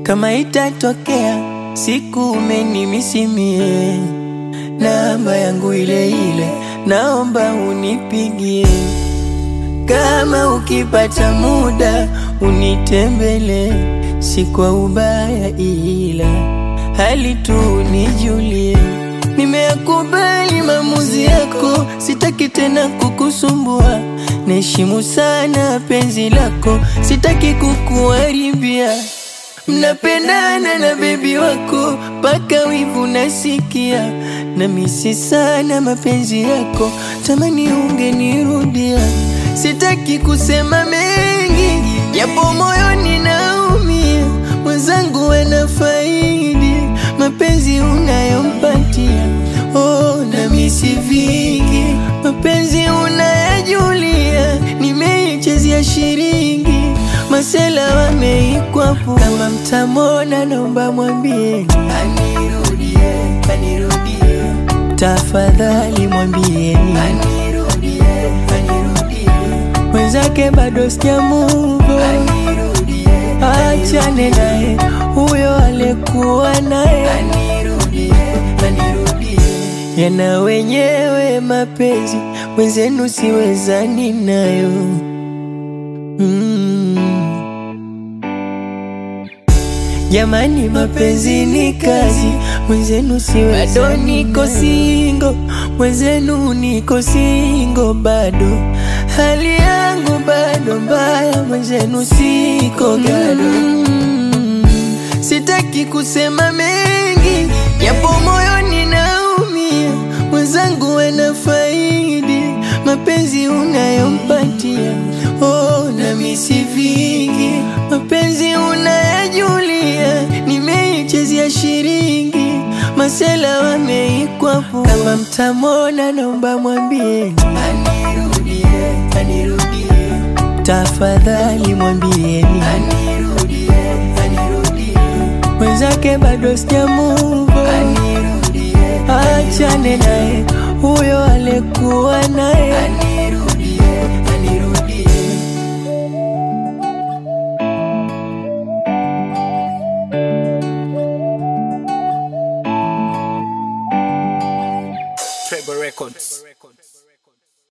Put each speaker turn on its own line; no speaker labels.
Kama itatokea siku umenimisimie, namba yangu ile ile naomba unipigie. Kama ukipata muda unitembele, si kwa ubaya ila hali tu nijulie. Nimeyakubali maamuzi yako, sitaki tena kukusumbua. Naheshimu sana penzi lako, sitaki kukuharibia. Mnapendana na baby wako, paka wivu nasikia. Namisi sana mapenzi yako, tamani ungenirudia. Sitaki kusema mengi, yapo moyoni naumia. Mwenzangu anafaidi mapenzi unayompatia. Oh, namisi vingi, mapenzi unayajulia. Nimeichezea shiringi, masela wameikwapo. Kama mtamona naomba mwambieni anirudie, anirudie. Tafadhali mwambieni anirudie, anirudie. Mwenzake bado sijamove, achane naye huyo alikuwa naye. Anirudie, anirudie. Yana wenyewe mapenzi, mwenzenu siwezani nayo. Jamani mapenzi ni kazi, mwenzenu siwezani. Bado niko single, mwenzenu niko single bado. Hali yangu bado mbaya, mwenzenu siko gado. Sitaki kusema mengi, yapo moyoni naumia. Mwenzangu anafaidi mapenzi unayompatia. Oh, namisi vingi, mapenzi unayajulia. Nimeichezea shiringi, masela wameikwapo. Kama mtamona naomba mwambieni anirudie, anirudie. Tafadhali mwambieni anirudie, anirudie. Mwenzake bado sijamove, achane naye huyo alikuwa naye. Anirudie, anirudie.
Treble Records.